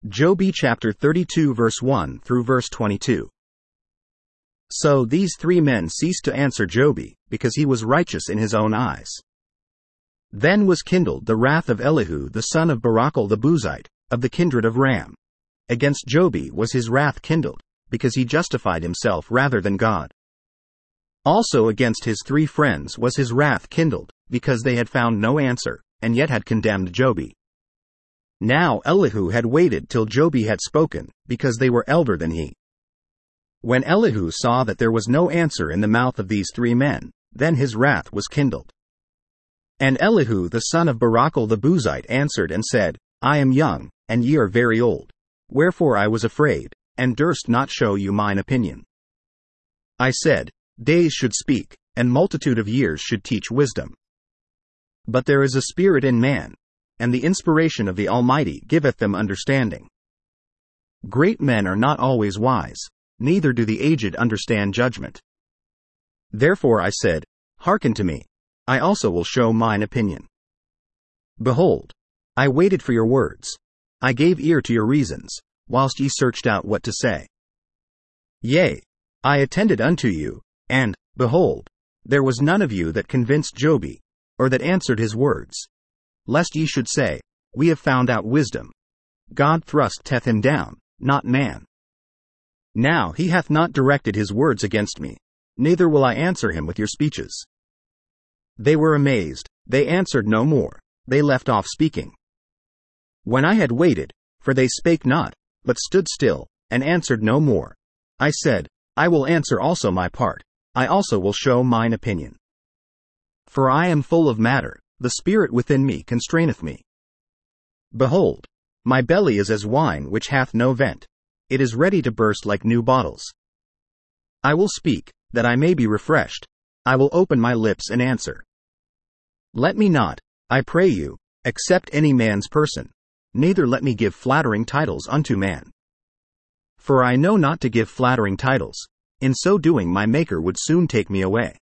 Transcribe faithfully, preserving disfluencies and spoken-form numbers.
Job chapter thirty-two verse one through verse twenty-two. So these three men ceased to answer Job, because he was righteous in his own eyes. Then was kindled the wrath of Elihu the son of Barachel the Buzite, of the kindred of Ram. Against Job was his wrath kindled, because he justified himself rather than God. Also against his three friends was his wrath kindled, because they had found no answer, and yet had condemned Job. Now Elihu had waited till Job had spoken, because they were elder than he. When Elihu saw that there was no answer in the mouth of these three men, then his wrath was kindled. And Elihu the son of Barachel the Buzite answered and said, I am young, and ye are very old. Wherefore I was afraid, and durst not show you mine opinion. I said, Days should speak, and multitude of years should teach wisdom. But there is a spirit in man, and the inspiration of the Almighty giveth them understanding. Great men are not always wise, neither do the aged understand judgment. Therefore I said, Hearken to me, I also will show mine opinion. Behold, I waited for your words, I gave ear to your reasons, whilst ye searched out what to say. Yea, I attended unto you, and, behold, there was none of you that convinced Job, or that answered his words. Lest ye should say, We have found out wisdom. God thrusteth him down, not man. Now he hath not directed his words against me, neither will I answer him with your speeches. They were amazed, they answered no more, they left off speaking. When I had waited, for they spake not, but stood still, and answered no more, I said, I will answer also my part, I also will show mine opinion. For I am full of matter, the spirit within me constraineth me. Behold, my belly is as wine which hath no vent, it is ready to burst like new bottles. I will speak, that I may be refreshed, I will open my lips and answer. Let me not, I pray you, accept any man's person, neither let me give flattering titles unto man. For I know not to give flattering titles, in so doing my Maker would soon take me away.